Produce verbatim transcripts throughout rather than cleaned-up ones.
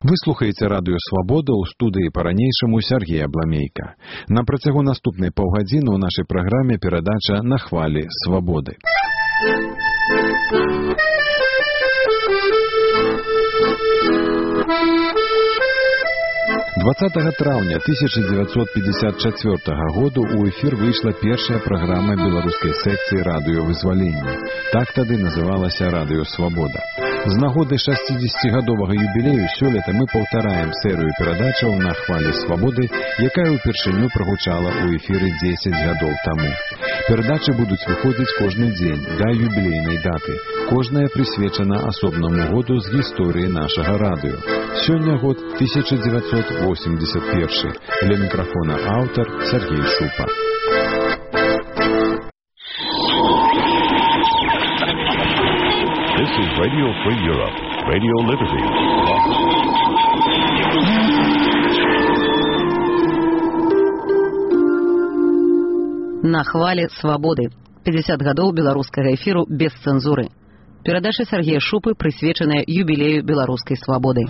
Вы слухаеце радыё «Свабода», ў студыі па-ранейшаму Сергей Абламейка. На працягу наступнай паўгадзіны ў нашай праграме перадача «На хвалі свабоды». двадцатага траўня тысяча дзевяцьсот пятьдесят чацвёртага году ў эфір выйшла першая праграма беларускай секцыі радыёвызвалення. Так тады называлася радыё «Свабода». З нагоды шасцідзесяцігадовага юбілею сёлета мы паўтараем серыю перадачаў «На хвалі свабоды», якая ўпершыню прагучала ў эфіры дзесяць гадоў таму. Перадачы будуць выходзіць кожны дзень да юбілейнай даты. Кожная прысвечана асобнаму году з гісторыі нашага радыё. Сёння год тысяча дзевяцьсот восемьдесят першы. Для мікрафона аўтар Сергей Шупа. This is Radio Free Europe, Radio Liberty. На хвалі свабоды. пятьдесят гадоў беларускага эфіру без цэнзуры. Перадача Сергея Шупы прысвечаная юбілею беларускай свабоды.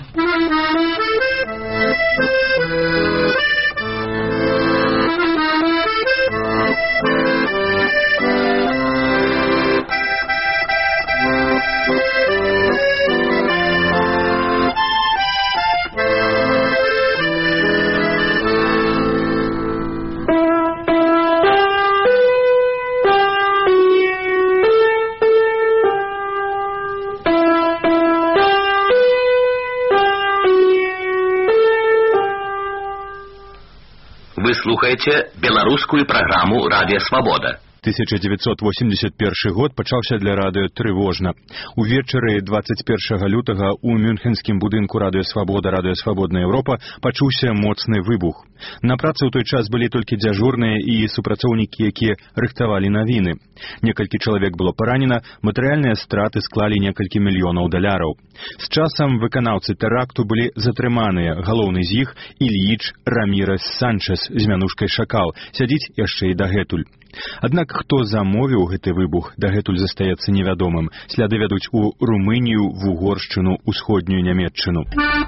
Вы слухаеце беларускую праграму «Радыё Свабода». тысяча дзевяцьсот восемьдесят першы год пачаўся для радыё трывожна. Увечары двадцать першага лютага ў мюнхенскім будынку радыё «Свабода», радыё «Свабодная Еўропа» пачуўся моцны выбух. На працы ў той час былі толькі дзяжурныя і супрацоўнікі, якія рыхтавалі навіны. Некалькі чалавек было паранена, матэрыяльныя страты склалі некалькі мільёнаў даляраў. З часам выканаўцы тэракту былі затрыманыя. Галоўны з іх Ільіч Рамірес Санчес з мянушкай «Шакал» сядзіць яшчэ і дагэтуль. Аднак хто замовіў гэты выбух, дагэтуль застаецца невядомым. Сляды вядуць у Румынію, в Угоршчыну, усходнюю Нямецчыну.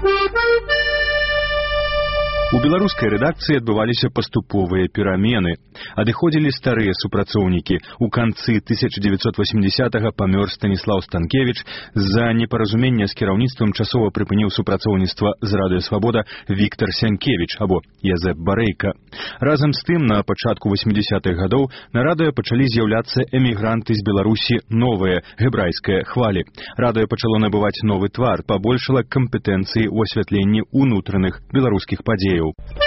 У беларускай рэдакцыі адбываліся паступовыя перамены. Адыходзілі старыя супрацоўнікі. У канцы тысяча дзевяцьсот восьмідзесятага памёр Станіслаў Станкевіч. З-за непаразумення з кіраўніцтвам часова прыпыніў супрацоўніцтва з радыё «Свабода» Віктар Сянкевіч або Язэп Барэйка. Разам з тым, на пачатку восьмідзесятых гадоў на радыё пачалі з'яўляцца эмігранты з Беларусі новыя, гебрайская хвалі. Радыё пачало набываць новы твар, пабольшала кампетэнцыі ў асвятленні ўнутраных беларускіх падзеяў.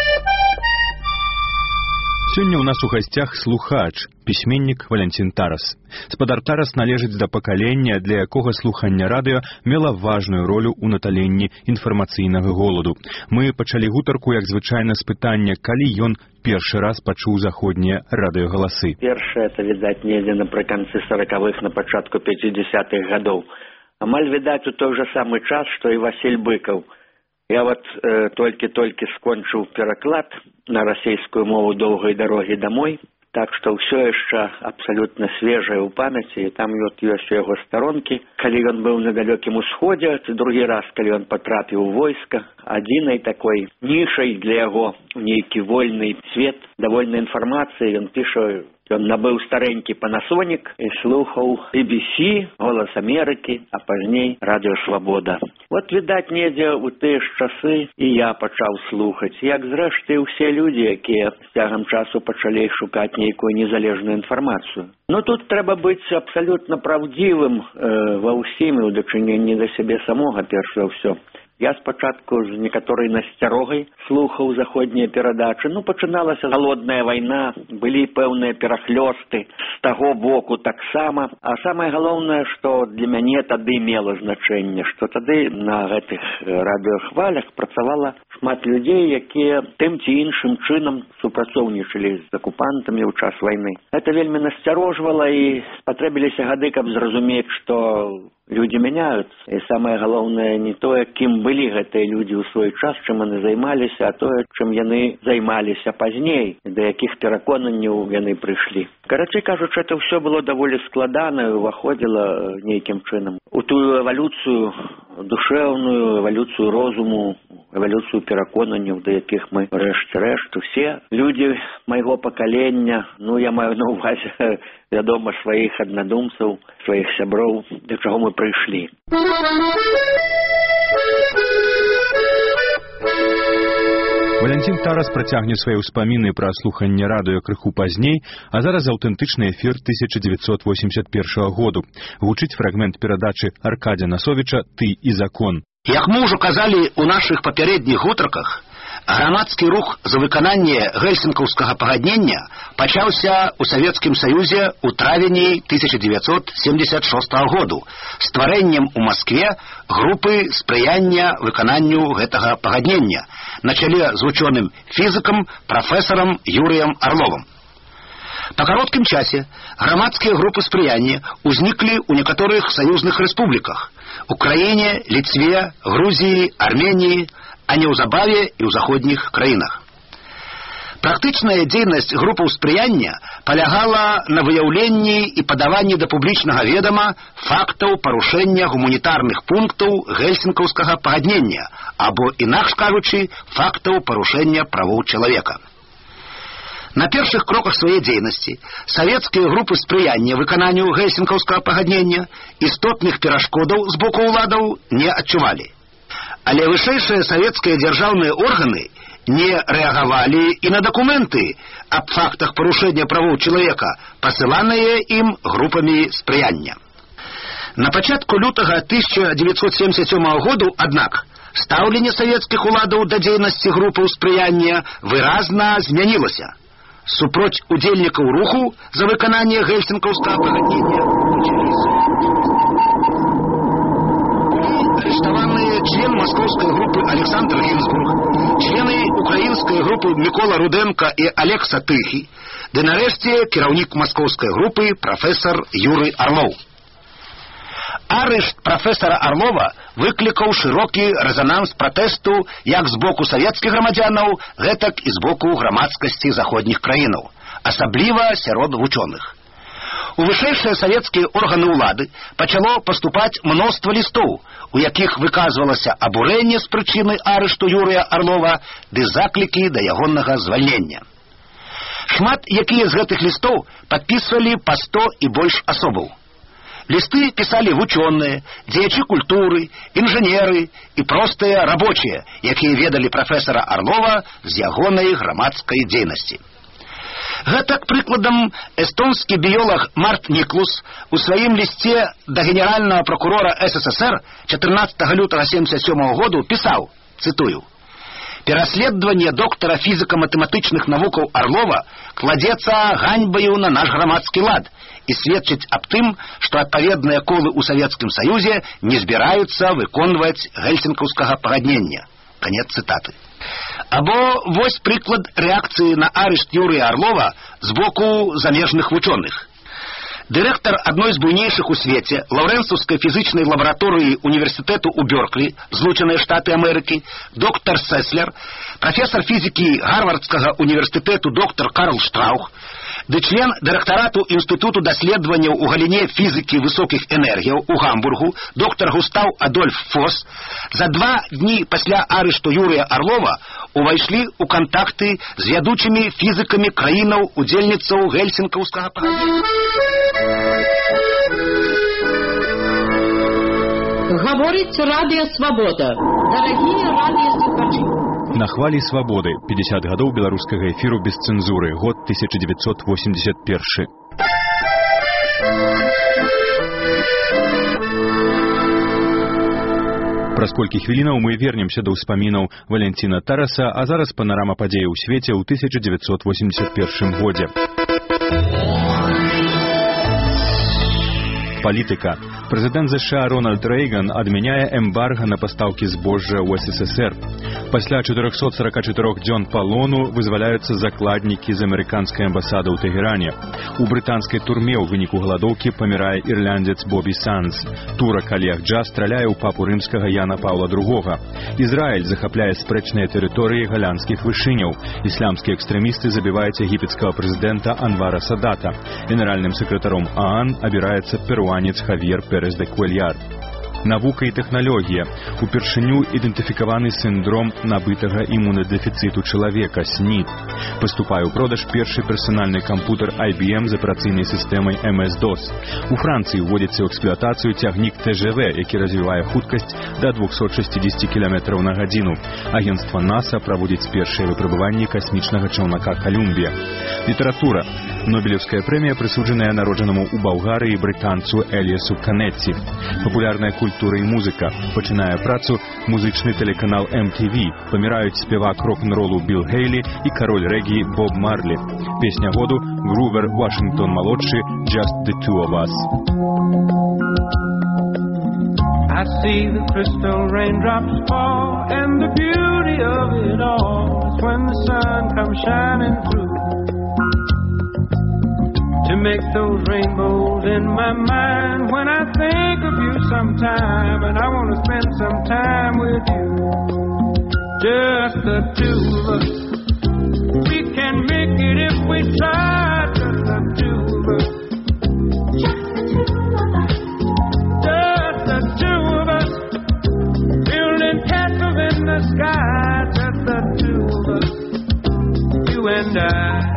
Сёння ў нас у гасцях слухач, пісьменнік Валянцін Тарас. Спадар Тарас належыць да пакалення, для якога слуханне радыё мела важную ролю ў наталенні інфармацыйнага голаду. Мы пачалі гутарку, як звычайна, з пытання, калі ён першы раз пачуў заходнія радыёгаласы. Першае, это, відаць, недзе напрыканцы саракавых, на пачатку пяцідзясятых гадоў. Амаль, відаць, у той жа самы час, што і Васіль Быкаў. Я вот э, толькі-толькі скончыў пераклад на расейскую мову «Доўгай дарогі дамой», так што ўсё яшчэ абсалютна свежае ў памяці, і там вот ёсць у яго старонкі. Калі ён быў на далёкім усходзе, другі раз, калі ён патрапіў у войска, адзінай такой нішай для яго нейкі вольны свет, давольнай інфармацыі, ён піша, ён набыў старенькі панасонік і слухаў би би сі, «Голас Амерыкі», а пазней «Радыё Свабода». Вот, відаць, недзе ў тыя ж часы і я пачаў слухаць, як зрэшты ўсе людзі, якія з цягам часу пачалі шукаць нейкую незалежную інфармацыю. Но тут трэба быць абсалютна праўдзівым э, ва ўсім і ў дачыненні да сябе самога, перш за ўсё. Я спачатку з некаторай насцярогай слухаў заходнія перадачы. Ну, пачыналася галодная вайна, былі пэўныя перахлёсты, з таго боку таксама. А самае галоўнае, што для мяне тады мела значэнне, што тады на гэтых радыёхвалях працавала шмат людзей, якія тым ці іншым чынам супрацоўнічалі з акупантамі ў час вайны. Гэта вельмі насцярожвала, і спатрэбіліся гады, каб зразумець, што людзі мяняюцца. І самае галоўнае не тое, кім былі гэтыя людзі ў свой час, чым яны займаліся, а тое, чым яны займаліся пазней, да якіх пераконанняў яны прыйшлі. Карацей кажучы, это ўсё было даволі складана і ўваходзіла нейкім чынам у тую эвалюцыю душэўную, эвалюцыю розуму рэвалюцыю пераконанняў, да якіх мы рэшце-рэшт усе людзі майго пакалення, ну я маю на ўвазе, вядома, сваіх аднадумцаў, сваіх сяброў, да чаго мы прыйшлі. Валянцін Тарас працягне свае ўспаміны пра слуханне радыё крыху пазней, а зараз аўтэнтычны эфір тысяча дзевяцьсот восемьдесят першага году. Гучыць фрагмент перадачы Аркадзя Насовіча «Ты і закон». Як мы ўжо казалі ў нашых папярэдніх гутарках, грамадскі рух за выкананне гельсінкаўскага пагаднення пачаўся ў Савецкім Саюзе ў травені тысяча дзевяцьсот семьдесят шостага году стварэннем у Маскве групы спрыяння выкананню гэтага пагаднення на чале з вучоным фізікам прафесарам Юрыем Арловым. Па кароткім часе грамадскія групы спрыяння ўзніклі ў некаторых саюзных рэспубліках — Украіне, Літве, Грузіі, Арменіі, а неўзабаве і ў заходніх краінах. Практычная дзейнасць групаў спрыяння палягала на выяўленні і падаванні да публічнага ведама фактаў парушэння гуманітарных пунктаў гельсінкаўскага пагаднення, або, інакш кажучы, фактаў парушэння правоў чалавека. На першых кроках сваёй дзейнасці савецкія групы спрыяння выкананню гельсінкаўскага пагаднення істотных перашкодаў з боку ўладаў не адчувалі. Але вышэйшыя савецкія дзяржаўныя органы не рэагавалі і на дакументы аб фактах парушэння правоў чалавека, пасыланыя ім групамі спрыяння. На пачатку лютага тысяча дзевяцьсот семьдесят сёмага году, аднак, стаўленне савецкіх уладаў да дзейнасці групаў спрыяння выразна змянілася. Супроць удзельнікаў руху за выкананне гельсінкаўскага пагаднення арыштаваныя член маскоўскай групы Александр Гінзбург, члены украінскай групы Мікола Руденко і Олег Сатыхі, ды нарэшце кіраўнік маскоўскай групы прафесар Юрый Арлоў. Арышт прафесара Арлова выклікаў шырокі рэзананс пратэсту як з боку савецкіх грамадзянаў, гэтак і з боку грамадскасці заходніх краінаў, асабліва сярод вучоных. У вышэйшыя савецкія органы ўлады пачало паступаць мноства лістоў, у якіх выказвалася абурэнне з прычыны арышту Юрыя Арлова ды заклікі да ягонага звальнення. Шмат якія з гэтых лістоў падпісвалі па сто і больш асобаў. Лісты пісалі вучоныя, дзеячы культуры, інжынеры і простыя рабочыя, якія ведалі прафесара Арлова з ягонай грамадскай дзейнасці. Гэтак, прыкладам, эстонскі біёлаг Март Ніклус у сваім лісце да генеральнага прокурора СССР чатырнаццатага лютага семьдесят сёмага году пісаў, цытую: «Пераследаванне доктара фізіка-матэматычных навукаў Арлова кладзецца ганьбаю на наш грамадскі лад і сведчыць аб тым, што адпаведныя колы ў Савецкім Саюзе не збіраюцца выконваць гельсінкаўскага пагаднення». Канец цытаты. Або вось прыклад рэакцыі на арышт Юрыя Арлова з боку замежных вучоных. Дырэктар адной з буйнейшых у свеце лаўрэнсаўскай фізычнай лабараторыі універсітэту ў Бёрклі, Злучаныя Штаты Амерыкі, доктар Сеслер, прафесар фізікі Гарвардскага універсітэту доктар Карл Штраух, ды член дырэктарату Інстытуту даследаванняў у галіне фізікі высокіх энергіяў у Гамбургу доктар Густаў Адольф Фос за два дні пасля арышту Юрыя Арлова увайшлі ў кантакты з вядучымі фізікамі краінаў удзельніцаў гельсінкаўскага пагаднення. Гаворыць Радыё Свабода. Дарагія радыёслухачы. На хвалі свабоды. пятьдесят гадоў беларускага эфіру без цэнзуры. Год тысяча девятьсот восемьдесят первый. Праз колькі хвілінаў мы вернемся да ўспамінаў Валянціна Тараса, а зараз панарама падзеяў у свеце ў тысяча девятьсот восемьдесят первым годзе. Палітыка. Прэзідэнт ЗША Рональд Рэйган адмяняе эмбарга на пастаўкі збожжа ў СССР. Пасля чатырохсот сорока чатырох дзён палону вызваляюцца закладнікі з амерыканскай амбасады ў Тэгеране. У брытанскай турме ў выніку галадоўкі памірае ірландзец Бобі Санс. Турак Олег Джа страляе ў папу рымскага Яна Паўла другога. Ізраіль захапляе спрэчныя тэрыторыі галянскіх вышыняў. Ісламскія экстрэмісты забіваюць егіпецкага прэзідэнта Анвара Садата. Генеральным сакратаром ААН абіраецца перуанец Хавьер Перес де Куэльяр. Навука і тэхналогія. Упершыню ідэнтыфікаваны сіндром набытага імунадэфіцыту чалавека, СНИД. Паступае ў продаж першы персанальны кампутер ай би эм з аперацыйнай сістэмай эм эс дос. У Францыі ўводзіцца ў эксплуатацыю цягнік тэ жэ вэ, які развівае хуткасць да двухсот шестидесяти кіламетраў на гадзіну. Агенцтва НАСА праводзіць першыя выпрабаванні касмічнага чаўнака «Колумбія». Літаратура. Нобелевская прэмія прысуджаная народжанаму ў Балгарыі брытанцу Эліасу Канетці. Папулярная культура і музыка. Пачынае працу музычны тэлеканал эм ти ви. Паміраюць спевак рок-н-ролу Билл Хейлі і кароль рэггі Боб Марлі. Песня году Грувер Вашингтон-малодшы «Just the two of us». I see the crystal raindrops fall, and the beauty of it all is when the sun comes shining through to make those rainbows in my mind. When I think of you sometime, and I want to spend some time with you, just the two of us. We can make it if we try, just the two of us. Just the two of us. Building castles in the sky, just the two of us. You and I.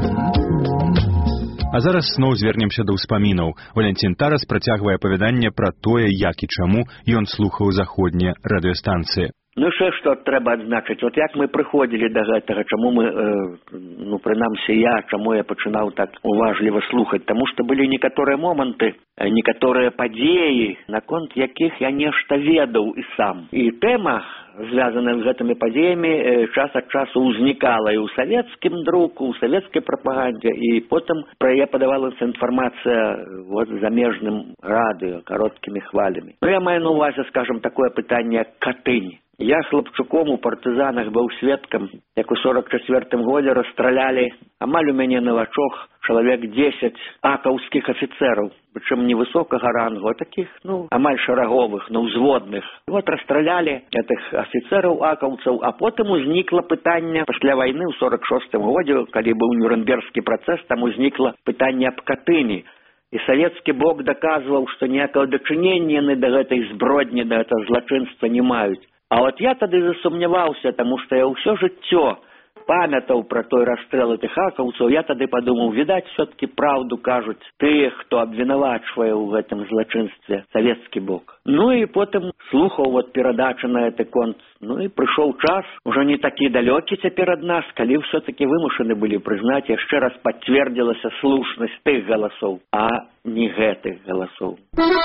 А зараз зноў звернемся да ўспамінаў. Валянцін Тарас працягвае апавяданне пра тое, як і чаму ён слухаў заходнія радыёстанцыі. Ну ще што трэба адзначыць, от як мы прыходзілі да гэтага, чаму мы, э, ну прынамсі я, чаму я пачынаў так уважліва слухаць, таму што былі некаторыя моманты, некаторыя падзеі, наконт якіх я нешта ведаў і сам. І тэма, звязаная з гэтымі падзеямі, час ад часу ўзнікала і ў савецкім друку, ў савецкай прапагандзе, і потым пра яе падавалася інфармацыя вот замежным радыё, кароткімі хвалямі. Ну я маю на увазе, скажем, такое пытанне як Катынь. Я хлопчуком у партызанах быў сведкам, як у сорок чацвёртым годзе расстралялі амаль у мяне на вачах чалавек дзесяць акаўскіх афіцэраў, прычым не высокага рангу, а такіх, ну, амаль шараговых, ну, узводных. І вот расстралялі гэтых афіцэраў акаўцаў, а потым узнікла пытанне пасля вайны ў сорок шостым годзе, калі быў Нюрнбергскі працэс, там узнікла пытанне аб Катыні. І савецкі бок даказваў, што ніякага дачынення яны да гэтай збродні, да гэтага злачынства не маюць. А вот я тады засумняваўся, таму што я ўсё жыццё памятаў пра той расстрэл тых акаўцаў. Я тады падумаў, відаць, все-таки праўду кажуць тыя, хто абвінавачвае ў гэтым злачынстве савецкі бок. Ну і потым слухаў вот перадачы на гэты конт. Ну і прыйшоў час, ужо не такі далёкі цяпер ад нас, калі все-таки вымушаны былі прызнаць, яшчэ раз пацвердзілася слушнасць тых галасоў, а не гэтых галасоў.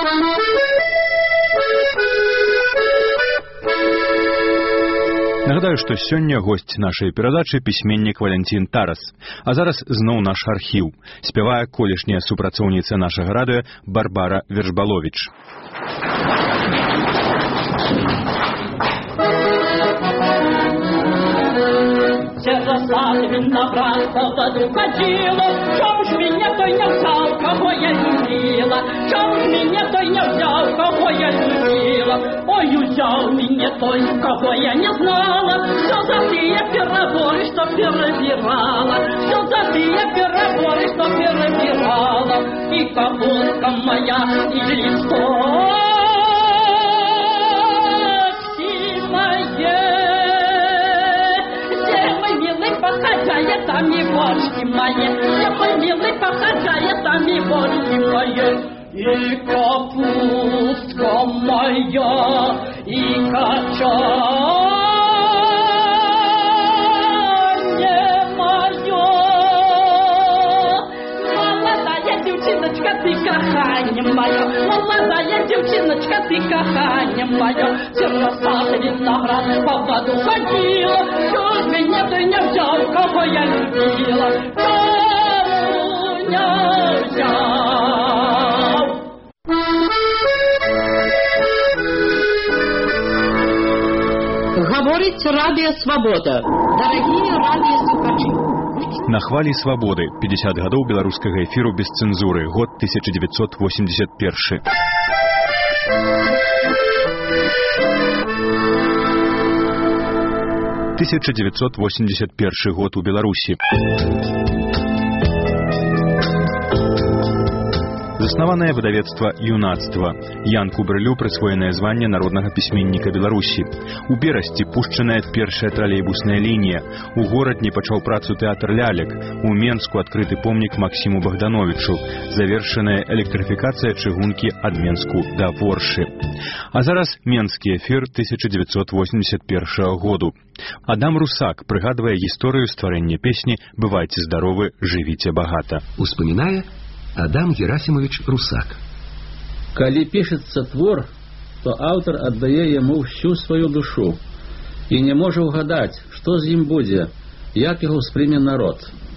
Нагадаю, што сёння госць нашай перадачы пісьменнік Валянцін Тарас. А зараз зноў наш архіў. Спявае колішняя супрацоўніца нашага радыё Барбара Вершбаловіч. Сад виноград, поводу ходила, чё ж меня той не взял, кого я любила, чё ж меня той не взял, кого я любила, ой, взял меня той, кого я не знала, все за те переборы, что перебирала, все за те переборы, что перебирала, и капустка моя, и листок сильная. Похожая там и божки мои, я мой милый, похожая там и божки мои. И капустка моя, и качанье мое. Молодая девчиночка, ты каханье мое, молодая девчиночка, ты каханье мое. Все сад виноград по воду ходила, чё ж меня ты не взял, кого я любила, кого не взял. Говорит Радио Свобода. Дорогие радиослушатели. На хвалі свабоды. пятьдесят гадоў беларускага эфіру без цэнзуры. Год тысяча девятьсот восемьдесят первый. тысяча девятьсот восемьдесят первый год у Беларусі. Заснаванае выдавецтва «Юнацтва». Янку Брылю прысвоенае званне народнага пісьменніка Беларусі. У Берасці пушчаная першая тралейбусная лінія. У горадні пачаў працу тэатр лялек. У Менску адкрыты помнік Максіму Богдановичу. Завершаная электрыфікацыя чыгункі ад Менску да Воршы. А зараз менскі эфір тысяча девятьсот восемьдесят первого году. Адам Русак прыгадвае гісторыю стварэння песні «Бывайце здаровы, жывіце багата». Успамінае Адам Герасимович Русак. Калі пішецца твор, то аўтар аддае яму всю сваю душу і не можа ўгадаць, што з ім будзе, як яго ўспрыме народ.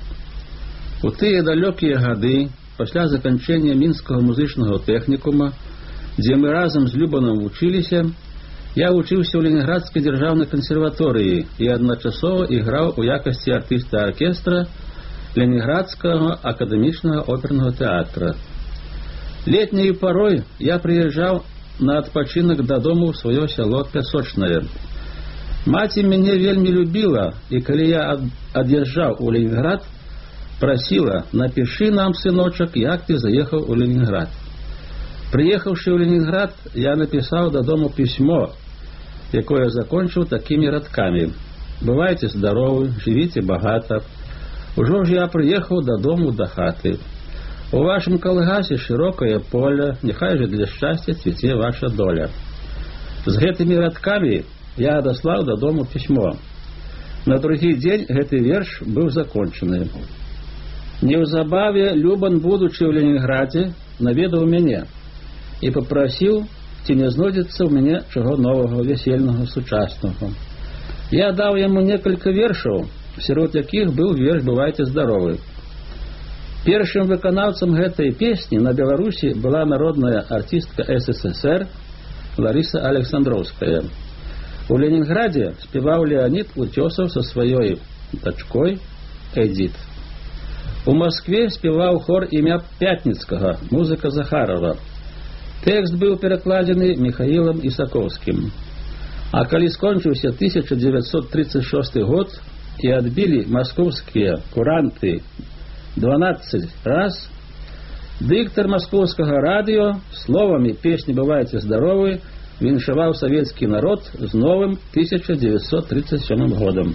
У тыя далёкія гады, пасля заканчэння мінскага музычнага тэхнікума, дзе мы разам з Любанам вучыліся, я вучыўся ў Леніградскай дзяржаўнай кансерваторыі і адначасова іграў у якасці артыста аркестра Леніградскага акадэмічнага опернага тэатра. Летняю парой я прыязджаў на адпачынак дадому ў сваё сяло Пясочнае. Маці мяне вельмі любіла, і калі я ад, ад'язджаў у Леніград, прасіла: напішы нам, сыночак, як ты заехаў у Леніград. Прыехаўшы ў Леніград, я напісаў дадому пісьмо, якое закончыў такімі радкамі: бывайце здаровы, жывіце багата. Ужо ж я прыехаў дадому да хаты. У вашым калгасе шырокае поле, няхай же для шчасця цвіце ваша доля. З гэтымі радкамі я адаслаў дадому пісьмо. На другі дзень гэты верш быў закончаны. Неўзабаве Любан, будучы ў Леніградзе, наведаў мяне і папрасіў, ці не знойдзецца ў мяне чаго новага, весельнага, сучаснага. Я даў яму некалькі вершаў, сярод якіх быў верш «Бывайце здаровы». Першым выканаўцам гэтай песні на Беларусі была народная артистка эс эс эс эр Лариса Александровская. У Ленінградзе спеваў Леонид Утесов со сваёй дачкой Эдит. У Москве спеваў хор імя Пятніцкага, музыка Захарова. Тэкст быў перакладзены Михаилом Исаковским. А калі скончыўся тысяча девятьсот тридцать шесты год і адбілі маскоўскія куранты дванаццаць раз, дыктар маскоўскага радыё словамі песні «Бывайце здаровы» віншаваў савецкі народ з новым тысяча девятьсот тридцать седьмым годам.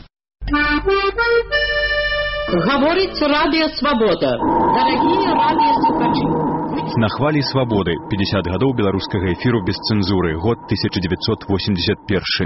Говорит Радио Свобода. Дорогие радиослушатели. На хвалі свабоды. пятьдесят гадоў беларускага эфіру без цэнзуры. Год тысяча девятьсот восемьдесят первый.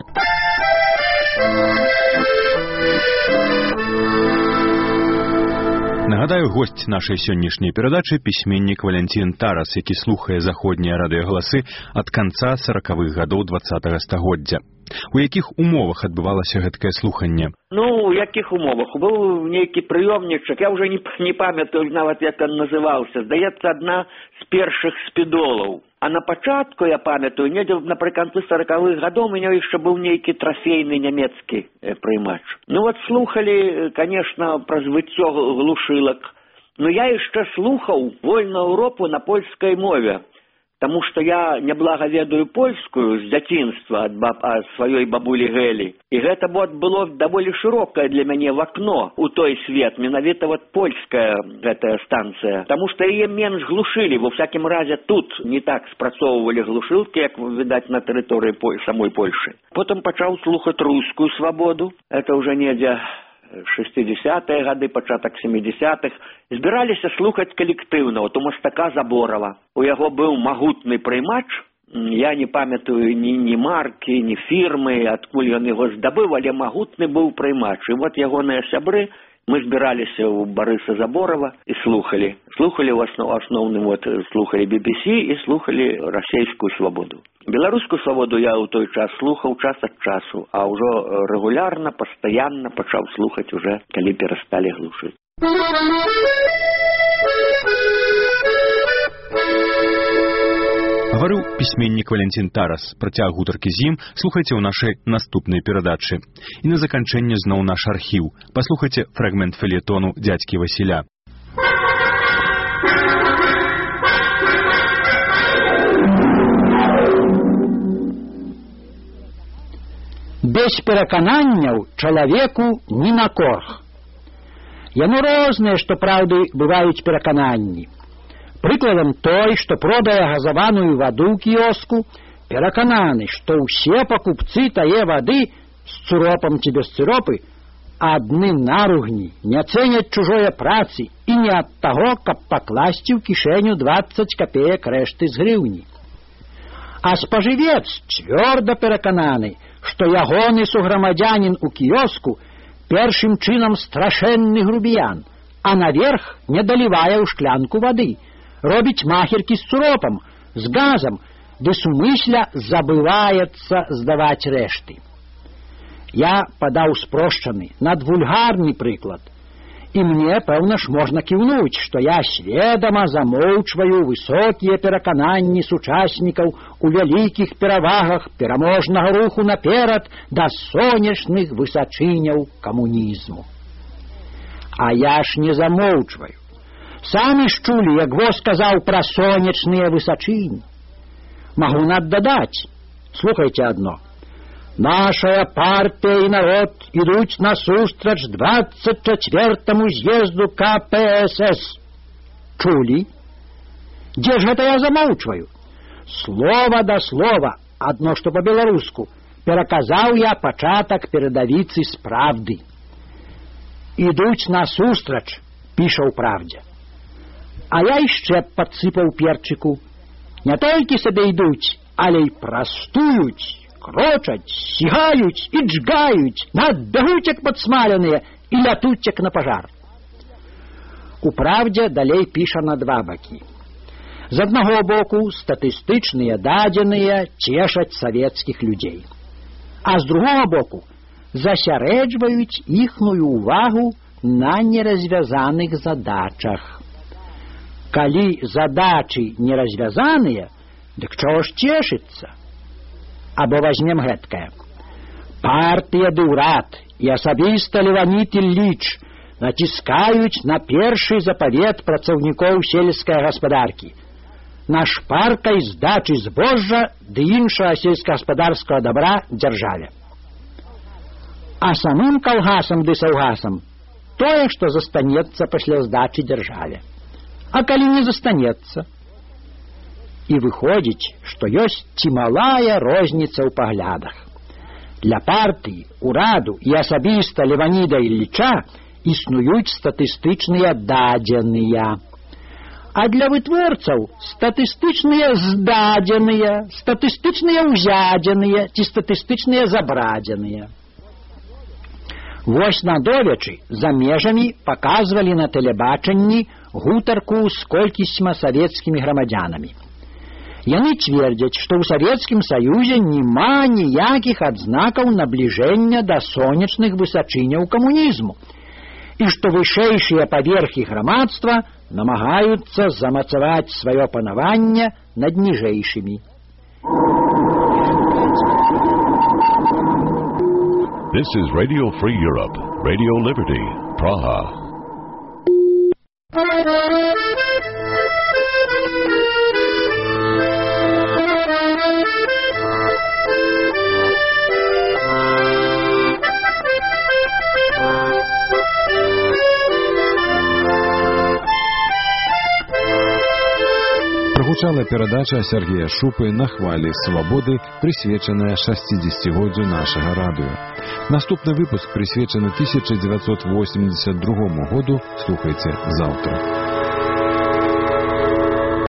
Нагадаю, госць нашай сённяшняй перадачы пісьменнік Валянцін Тарас, які слухае заходнія радыёгаласы ад канца саракавых гадоў двадцатага стагоддзя. У якіх умовах адбывалася гэткае слуханне? Ну, у якіх умовах? Быў нейкі прыёмнічак, я ўжо не, не памятаю нават, як ён называўся. Здаецца, адна з першых спідолаў. А на пачатку, я памятаю, недзе напрыканцы саракавых гадоў у мяне яшчэ быў нейкі трафейны нямецкі прыймач. Ну вот слухалі, конечно, пра звыццё глушылак. Но я яшчэ слухаў вольную Европу на польскай мове. Таму што я няблага ведаю польскую з дзяцінства ад баб, ад сваёй бабулі Гэлі. І гэта вот было даволі шырокае для мяне вакно у той свет, менавіта вот польская гэтая станцыя. Таму што яе менш глушылі, во всякім разе тут не так спрацоўвалі глушылкі, як, відаць, на тэрыторыі самой Польшы. Потым пачаў слухаць рускую свабоду, это ўжо недзе шестидесятые гады, пачатак семидесятых. Збіраліся слухаць калектыўна, вот у мастака Заборова. У яго быў магутны прыймач, я не памятаю ні, ні маркі, ні фірмы, адкуль ён яго здабыў, але магутны быў прыймач. І вот ягоныя сябры, мы збіраліся у Барыса Заборова і слухалі. Слухалі ў основ, асноўным, вот, слухалі би би си і слухалі расейскую свабоду. Беларускую свабоду я ў той час слухаў час ад часу, а ўжо рэгулярна, пастаянна пачаў слухаць уже, калі перасталі глушыць. Гаварыў пісьменнік Валянцін Тарас. Працяг гутаркі з ім слухайце ў нашай наступнай перадачы. І на заканчэнне зноў наш архіў. Паслухайце фрагмент фельетону дзядзькі Васіля. Без перакананняў чалавеку ні на корх. Яно рознае, што праўды бываюць перакананні. Прыкладам той, што продае газаваную ваду ў кіоску, перакананы, што ўсе пакупцы тае вады з цуропам ці без цыропы адны наругні, не цэняць чужое працы і не ад таго, каб пакласці ў кішэню дваццаць капеек рэшты з грыўні. А спажывец цвёрда перакананы, што ягоны суграмадзянін у кіоску першым чынам страшэнны грубіян, а наверх не далівае ў шклянку вады, робіць махеркі з цуропам, з газам, ды сумысля забываецца здаваць рэшты. Я падаў спрошчаны, надвульгарны прыклад. І мне, пэўна ж, можна кіўнуць, што я сведама замоўчваю высокія перакананні сучаснікаў у вялікіх перавагах пераможнага руху наперад да сонечных высачыняў камунізму. А я ж не замоўчваю. Самі ж чулі, як во сказаў пра сонечныя высачыні. Магу наддадаць. Слухайце адно. Наша партия и народ идут насустрач двадцать четвертому з'езду ка пэ эс эс. Чули? Где ж это я замолчваю? Слово да слова, одно что по-беларуску, пераказаў я пачатак перадавіцы з правды. Ідуць насустрач, піша ў правдзе. А я яшчэ падсыпаў перчыку. Не толькі сабе ідуць, але й прастуюць, крочаць, сігаюць і джгаюць, надбягуць як падсмаленыя і лятуць як на пажар. У правдзе далей піша на два бакі. З аднаго боку статыстычныя дадзеныя цешаць савецкіх людзей. А з другого боку засярэджваюць іхную ўвагу на неразвязаных задачах. Калі задачы неразвязаныя, дык чого ж цешыцца? Або возьмем гэткае. Партыя ды ўрад і асабіста Леонід Ілліч націскаюць на першы запавет працаўнікоў сельскай гаспадаркі на шпаркай здачы збожжа ды іншага сельскагаспадарскага добра дзяржаве. А самым калгасам ды саўгасам тое, што застанецца пасля здачы дзяржаве. А калі не застанецца? І выходзіць, што ёсць цімалая розніца ў паглядах. Для партыі, ураду і асабіста Леоніда Ілліча існуюць статыстычныя дадзеныя. А для вытворцаў статыстычныя здадзеныя, статыстычныя ўзядзеныя ці статыстычныя забрадзеныя. Вось надовечы за межамі паказвалі на тэлебачанні гутарку з колькісьмя савецкімі грамадзянамі. Яны цвердзяць, што ў Савецкім Саюзе няма ніякіх адзнакаў набліжэння да сонечных высачыняў камунізму і што вышэйшыя паверхі грамадства намагаюцца замацаваць сваё панаванне над ніжэйшымі. This is Radio Free Europe, Radio Liberty, Praha. Прагучала перадача Сергея Шупы «На хвалі свабоды», прысвечаная шасцідзесяцігоддзю нашага радыё. Наступны выпуск прысвечаны тысяча девятьсот восемьдесят другому году. Слухайце заўтра.